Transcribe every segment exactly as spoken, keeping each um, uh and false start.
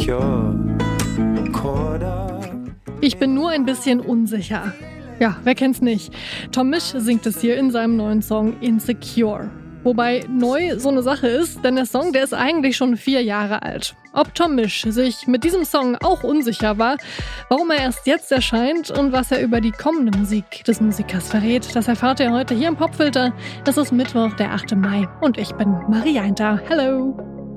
Ich bin nur ein bisschen unsicher. Ja, wer kennt's nicht? Tom Misch singt es hier in seinem neuen Song Insecure. Wobei neu so eine Sache ist, denn der Song, der ist eigentlich schon vier Jahre alt. Ob Tom Misch sich mit diesem Song auch unsicher war, warum er erst jetzt erscheint und was er über die kommende Musik des Musikers verrät, das erfahrt ihr heute hier im Popfilter. Es ist Mittwoch, der achte Mai und ich bin Maria Einter. Hello!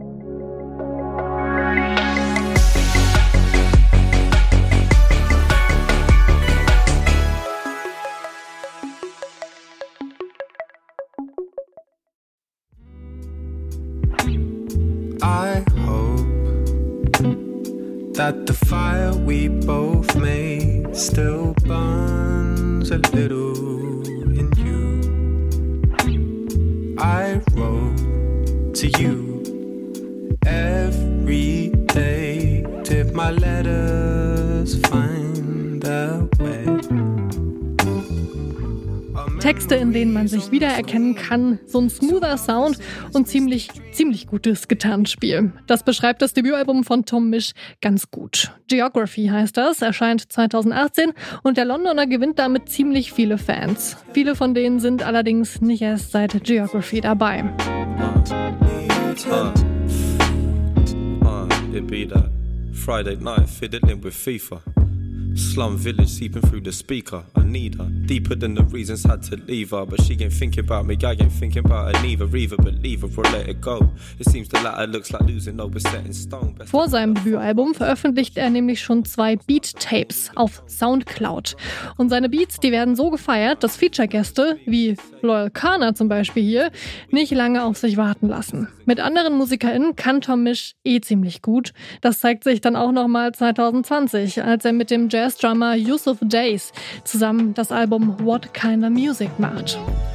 I hope that the fire we both made still burns a little in you. I wrote to you every day. Did my letters find their way? Texte, in denen man sich wiedererkennen kann, so ein smoother Sound und ziemlich, ziemlich gutes Gitarrenspiel. Das beschreibt das Debütalbum von Tom Misch ganz gut. Geography heißt das, erscheint zweitausendachtzehn und der Londoner gewinnt damit ziemlich viele Fans. Viele von denen sind allerdings nicht erst seit Geography dabei. Uh, uh, it be that Friday night fiddling with FIFA. Slum village seeping through the speaker. I need her deeper than the reasons had to leave her, but she ain't thinking about me. I ain't thinking about her neither. Either believe her or let it go. It seems the latter looks like losing, no, but set in stone. Vor seinem Debütalbum veröffentlicht er nämlich schon zwei Beat-Tapes auf Soundcloud. Und seine Beats, die werden so gefeiert, dass Feature-Gäste, wie Loyal Kana zum Beispiel hier, nicht lange auf sich warten lassen. Mit anderen MusikerInnen kann Tom Misch eh ziemlich gut. Das zeigt sich dann auch nochmal zwanzig zwanzig, als er mit dem Jazz-Drummer Yusuf Days zusammen das Album What Kind of Music macht.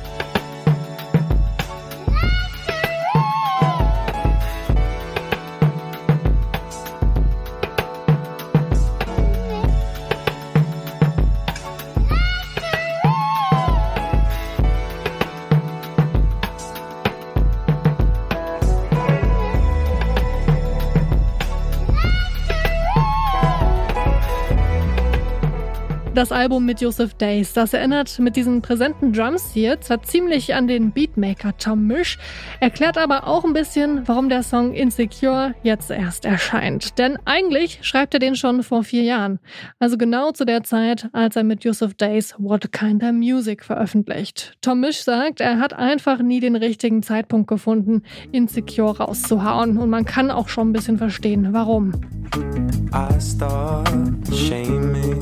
Das Album mit Yusuf Days, das erinnert mit diesen präsenten Drums hier zwar ziemlich an den Beatmaker Tom Misch, erklärt aber auch ein bisschen, warum der Song Insecure jetzt erst erscheint. Denn eigentlich schreibt er den schon vor vier Jahren. Also genau zu der Zeit, als er mit Yusuf Days What Kind of Music veröffentlicht. Tom Misch sagt, er hat einfach nie den richtigen Zeitpunkt gefunden, Insecure rauszuhauen. Und man kann auch schon ein bisschen verstehen, warum. I start shaming,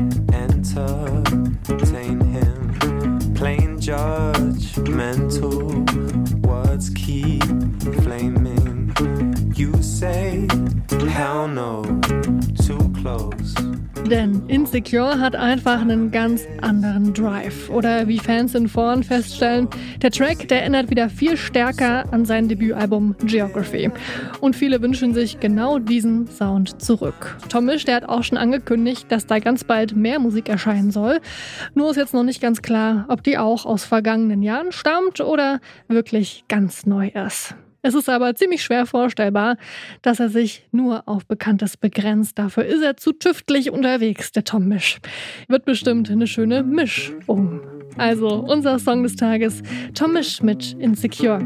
entertain him, plain judgmental, words keep flaming. You say, hell no, too close. Denn Insecure hat einfach einen ganz anderen Drive. Oder wie Fans in Foren feststellen, der Track, der erinnert wieder viel stärker an sein Debütalbum Geography. Und viele wünschen sich genau diesen Sound zurück. Tom Misch, der hat auch schon angekündigt, dass da ganz bald mehr Musik erscheinen soll. Nur ist jetzt noch nicht ganz klar, ob die auch aus vergangenen Jahren stammt oder wirklich ganz neu ist. Es ist aber ziemlich schwer vorstellbar, dass er sich nur auf Bekanntes begrenzt. Dafür ist er zu tüftlich unterwegs, der Tom Misch. Wird bestimmt eine schöne Mischung. Also unser Song des Tages, Tom Misch mit Insecure.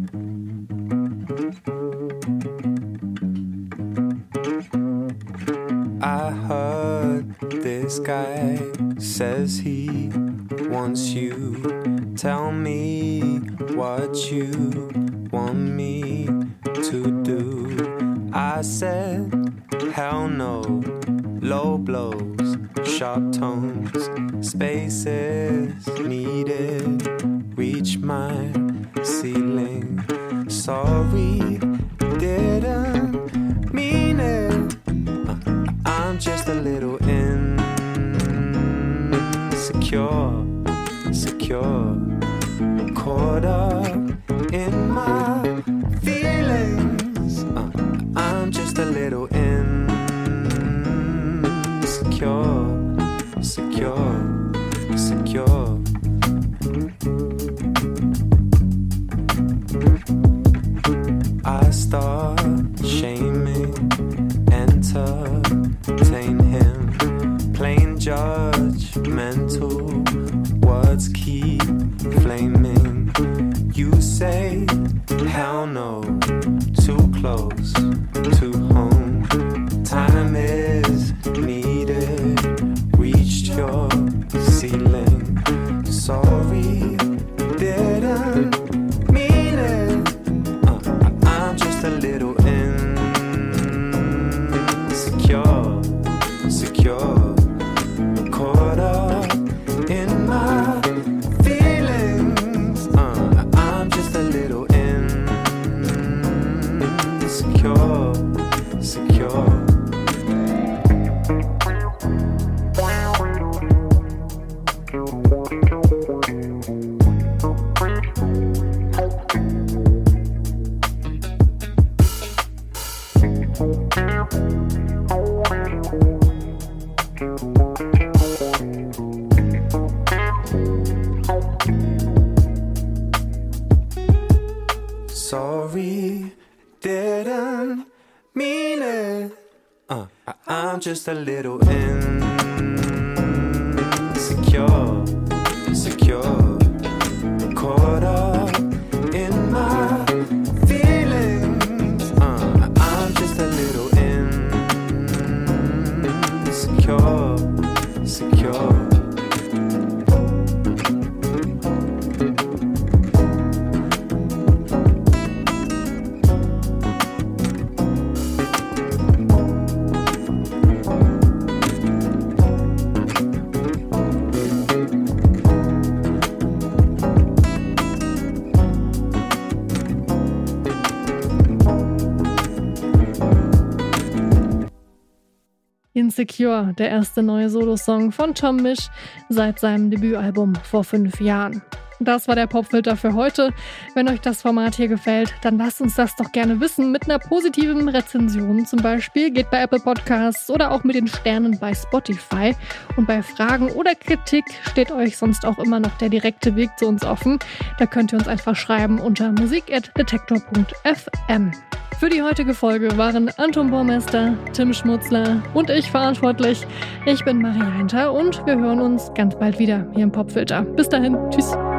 I heard this guy says he wants you. Tell me what you want me to do. I said, hell no. Low blows, sharp tones, spaces needed. Reach my ceiling. Sorry, didn't mean it. I'm just a little insecure, secure, caught up in my feelings. Uh, I'm just a little insecure, secure, secure. I start shaming and say, hell no, too close to home. Time is needed, reached your ceiling. Sorry, didn't mean it. Uh, I'm just a little insecure, secure, caught up in my feelings. Uh, I'm just a little insecure, secure. Sorry, didn't mean it. Uh, I- I'm just a little insecure, secure, caught up in my feelings. Uh, I'm just a little insecure, secure. Insecure, der erste neue Solosong von Tom Misch seit seinem Debütalbum vor fünf Jahren. Das war der Popfilter für heute. Wenn euch das Format hier gefällt, dann lasst uns das doch gerne wissen mit einer positiven Rezension zum Beispiel. Geht bei Apple Podcasts oder auch mit den Sternen bei Spotify. Und bei Fragen oder Kritik steht euch sonst auch immer noch der direkte Weg zu uns offen. Da könnt ihr uns einfach schreiben unter musik at detektor punkt f m. Für die heutige Folge waren Anton Baumeister, Tim Schmutzler und ich verantwortlich. Ich bin Marie Heinter und wir hören uns ganz bald wieder hier im Popfilter. Bis dahin, tschüss.